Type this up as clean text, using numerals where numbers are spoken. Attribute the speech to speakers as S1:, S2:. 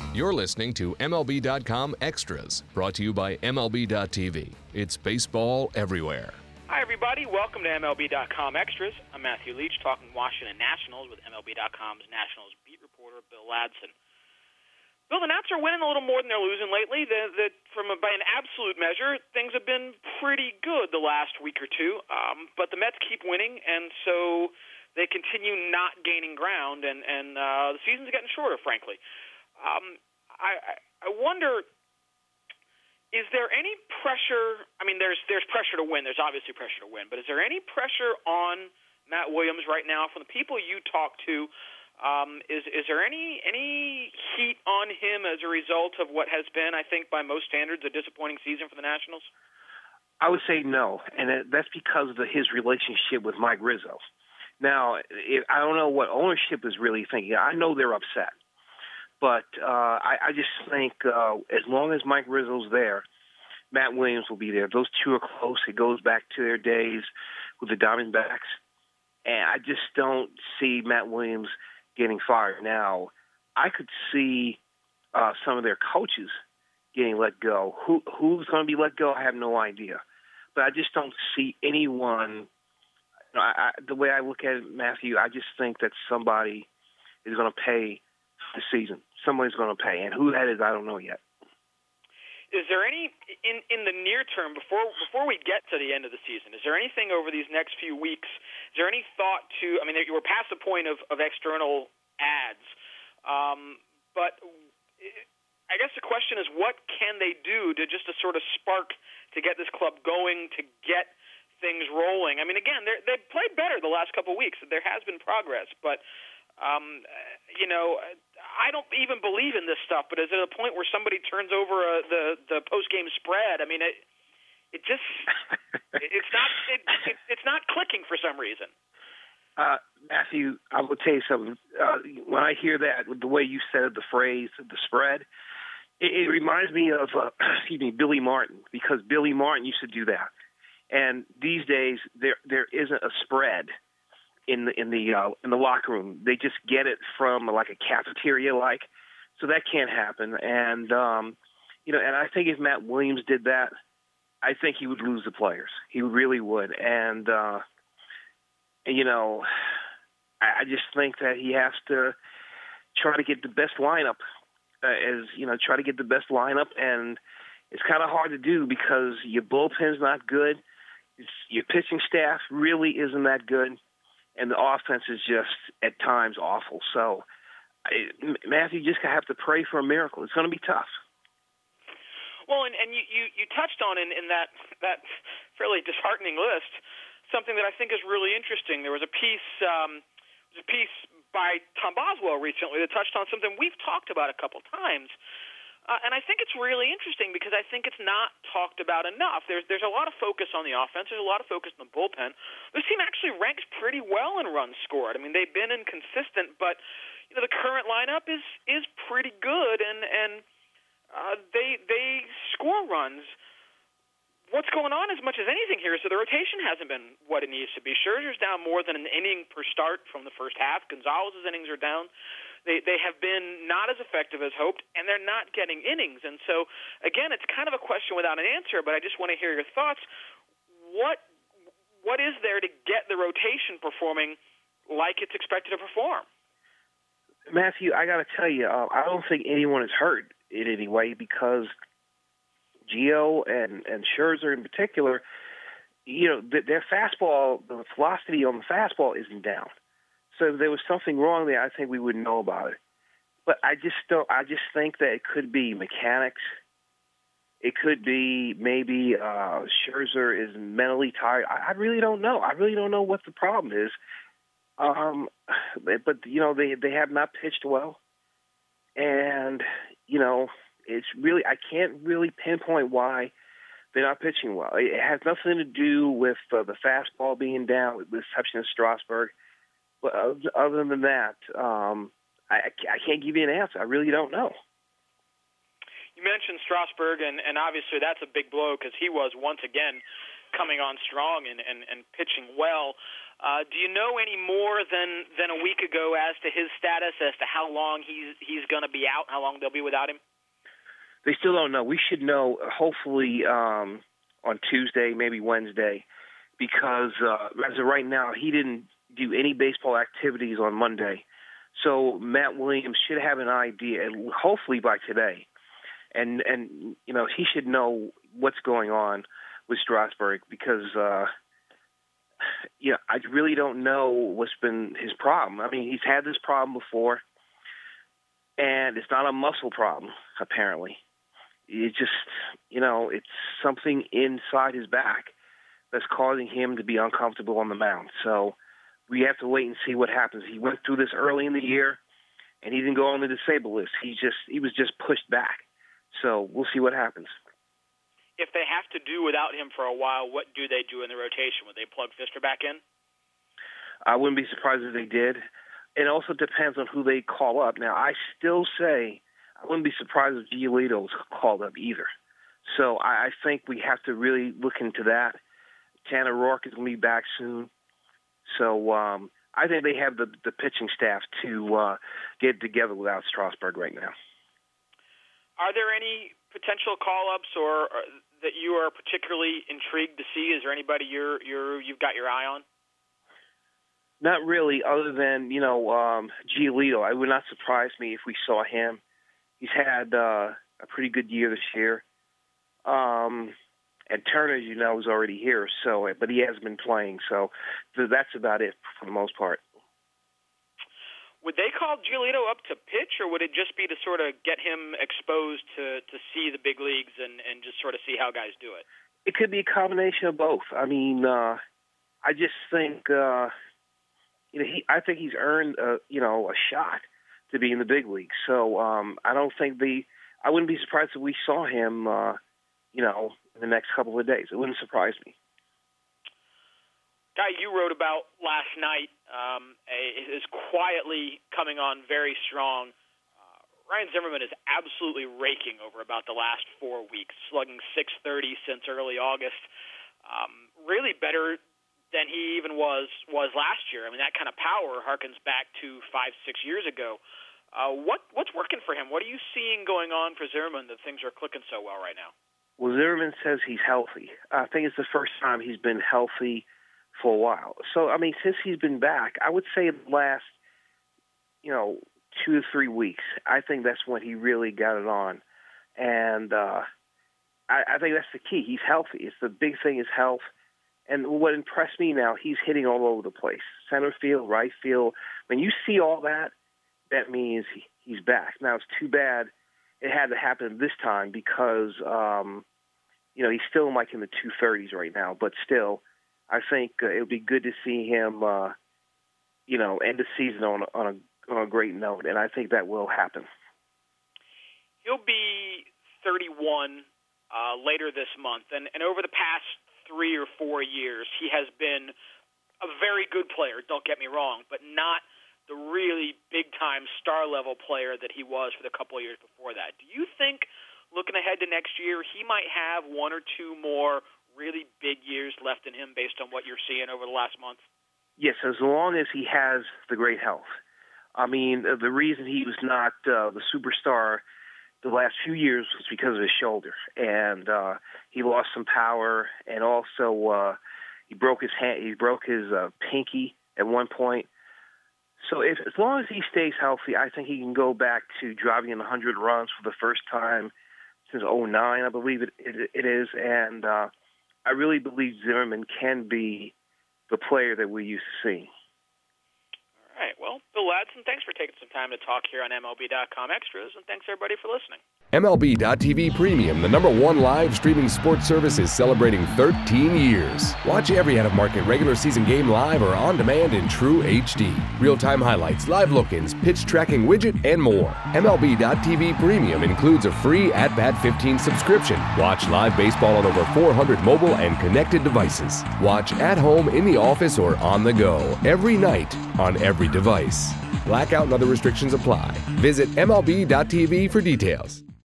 S1: You're listening to MLB.com Extras, brought to you by MLB.tv. It's baseball everywhere.
S2: Hi, everybody. Welcome to MLB.com Extras. I'm Matthew Leach, talking Washington Nationals with MLB.com's Nationals beat reporter Bill Ladson. Bill, the Nats are winning a little more than they're losing lately. By an absolute measure, things have been pretty good the last week or two, but the Mets keep winning, and so they continue not gaining ground, and the season's getting shorter, frankly. I wonder, is there any pressure? I mean, there's pressure to win. There's obviously pressure to win. But is there any pressure on Matt Williams right now from the people you talk to? Is there any heat on him as a result of what has been, I think, by most standards, a disappointing season for the Nationals?
S3: I would say no, and that's because of his relationship with Mike Rizzo. Now, I don't know what ownership is really thinking. I know they're upset. But I just think as long as Mike Rizzo's there, Matt Williams will be there. Those two are close. It goes back to their days with the Diamondbacks. And I just don't see Matt Williams getting fired. Now, I could see some of their coaches getting let go. Who's going to be let go, I have no idea. But I just don't see anyone. The way I look at it, Matthew, I just think that somebody is going to pay the season. Somebody's going to pay, and who that is, I don't know yet.
S2: Is there any in the near term before we get to the end of the season? Is there anything over these next few weeks? Is there any thought to? I mean, we're past the point of external ads, but I guess the question is, what can they do to sort of spark to get this club going, to get things rolling? I mean, again, they've played better the last couple of weeks. There has been progress, but I don't even believe in this stuff, but is it a point where somebody turns over the post-game spread? I mean, it's not clicking for some reason.
S3: Matthew, I will tell you something. When I hear that, the way you said the phrase, the spread, it reminds me of Billy Martin, because Billy Martin used to do that. And these days, there isn't a spread in the locker room. They just get it from like a cafeteria, so that can't happen. And and I think if Matt Williams did that, I think he would lose the players. He really would. And I just think that he has to try to get the best lineup. Try to get the best lineup, and it's kind of hard to do because your bullpen's not good. Your pitching staff really isn't that good. And the offense is just, at times, awful. So, Matthew, you just have to pray for a miracle. It's going to be tough.
S2: Well, and you touched on in that fairly disheartening list something that I think is really interesting. There was a piece by Tom Boswell recently that touched on something we've talked about a couple times. And I think it's really interesting because I think it's not talked about enough. There's a lot of focus on the offense. There's a lot of focus on the bullpen. This team actually ranks pretty well in runs scored. I mean, they've been inconsistent, but the current lineup is pretty good, and they score runs. What's going on as much as anything here is that the rotation hasn't been what it needs to be. Scherzer's down more than an inning per start from the first half. Gonzalez's innings are down. They have been not as effective as hoped, and they're not getting innings. And so, again, it's kind of a question without an answer, but I just want to hear your thoughts. What is there to get the rotation performing like it's expected to perform?
S3: Matthew, I got to tell you, I don't think anyone is hurt in any way because Gio and Scherzer in particular, their fastball, the velocity on the fastball isn't down. So if there was something wrong there, I think we would know about it. But I just think that it could be mechanics. It could be maybe Scherzer is mentally tired. I really don't know. I really don't know what the problem is. But they have not pitched well, and it's really, I can't really pinpoint why they're not pitching well. It has nothing to do with the fastball being down, with the exception of Strasburg. But other than that, I can't give you an answer. I really don't know.
S2: You mentioned Strasburg, and obviously that's a big blow because he was once again coming on strong and pitching well. Do you know any more than a week ago as to his status, as to how long he's going to be out, how long they'll be without him?
S3: They still don't know. We should know hopefully on Tuesday, maybe Wednesday, because as of right now, he didn't do any baseball activities on Monday. So Matt Williams should have an idea, hopefully by today. And you know, he should know what's going on with Strasburg because, you know, I really don't know what's been his problem. I mean, he's had this problem before, and it's not a muscle problem, apparently. It just, you know, it's something inside his back that's causing him to be uncomfortable on the mound. So we have to wait and see what happens. He went through this early in the year, and he didn't go on the disabled list. He was just pushed back. So we'll see what happens.
S2: If they have to do without him for a while, what do they do in the rotation? Would they plug Fister back in?
S3: I wouldn't be surprised if they did. It also depends on who they call up. Now, I still say I wouldn't be surprised if Giolito was called up either. So I think we have to really look into that. Tanner Roark is going to be back soon. So I think they have the pitching staff to get together without Strasburg right now.
S2: Are there any potential call-ups or that you are particularly intrigued to see? Is there anybody you've got your eye on?
S3: Not really, other than, you know, Giolito. It would not surprise me if we saw him. He's had a pretty good year this year. And Turner, as you know, is already here, but he has been playing. So that's about it for the most part.
S2: Would they call Giolito up to pitch, or would it just be to sort of get him exposed to see the big leagues and just sort of see how guys do it?
S3: It could be a combination of both. I mean, I just think, you know, I think he's earned, you know, a shot to be in the big leagues. So I don't think I wouldn't be surprised if we saw him, you know, in the next couple of days. It wouldn't surprise me.
S2: Guy you wrote about last night is quietly coming on very strong. Ryan Zimmerman is absolutely raking over about the last 4 weeks, slugging .630 since early August. Really better than he even was last year. I mean, that kind of power harkens back to 5-6 years ago. What's working for him? What are you seeing going on for Zimmerman that things are clicking so well right now?
S3: Well, Zimmerman says he's healthy. I think it's the first time he's been healthy for a while. So, I mean, since he's been back, I would say the last, you know, 2 to 3 weeks, I think that's when he really got it on. And I think that's the key. He's healthy. It's the big thing is health. And what impressed me now, he's hitting all over the place. Center field, right field. When you see all that, that means he's back. Now, it's too bad it had to happen this time because, you know, he's still like in the 230s right now. But still, I think it would be good to see him, you know, end the season on a great note, and I think that will happen.
S2: He'll be 31 later this month, and over the past 3 or 4 years, he has been a very good player, don't get me wrong, but not the really big-time star-level player that he was for the couple of years before that. Do you think, looking ahead to next year, he might have 1 or 2 more really big years left in him based on what you're seeing over the last month?
S3: Yes, as long as he has the great health. I mean, the reason he was not the superstar the last few years was because of his shoulder, and he lost some power, and also he broke his hand. He broke his pinky at one point. So as long as he stays healthy, I think he can go back to driving in 100 runs for the first time since 2009, I believe it is, and I really believe Zimmerman can be the player that we used to see.
S2: All right. Well, Bill Ladson, thanks for taking some time to talk here on MLB.com Extras, and thanks everybody for listening.
S1: MLB.tv Premium, the #1 live streaming sports service, is celebrating 13 years. Watch every out-of-market regular season game live or on demand in true HD. Real-time highlights, live look-ins, pitch tracking widget, and more. MLB.tv Premium includes a free At-Bat 15 subscription. Watch live baseball on over 400 mobile and connected devices. Watch at home, in the office, or on the go every night on every device. Blackout and other restrictions apply. Visit MLB.tv for details.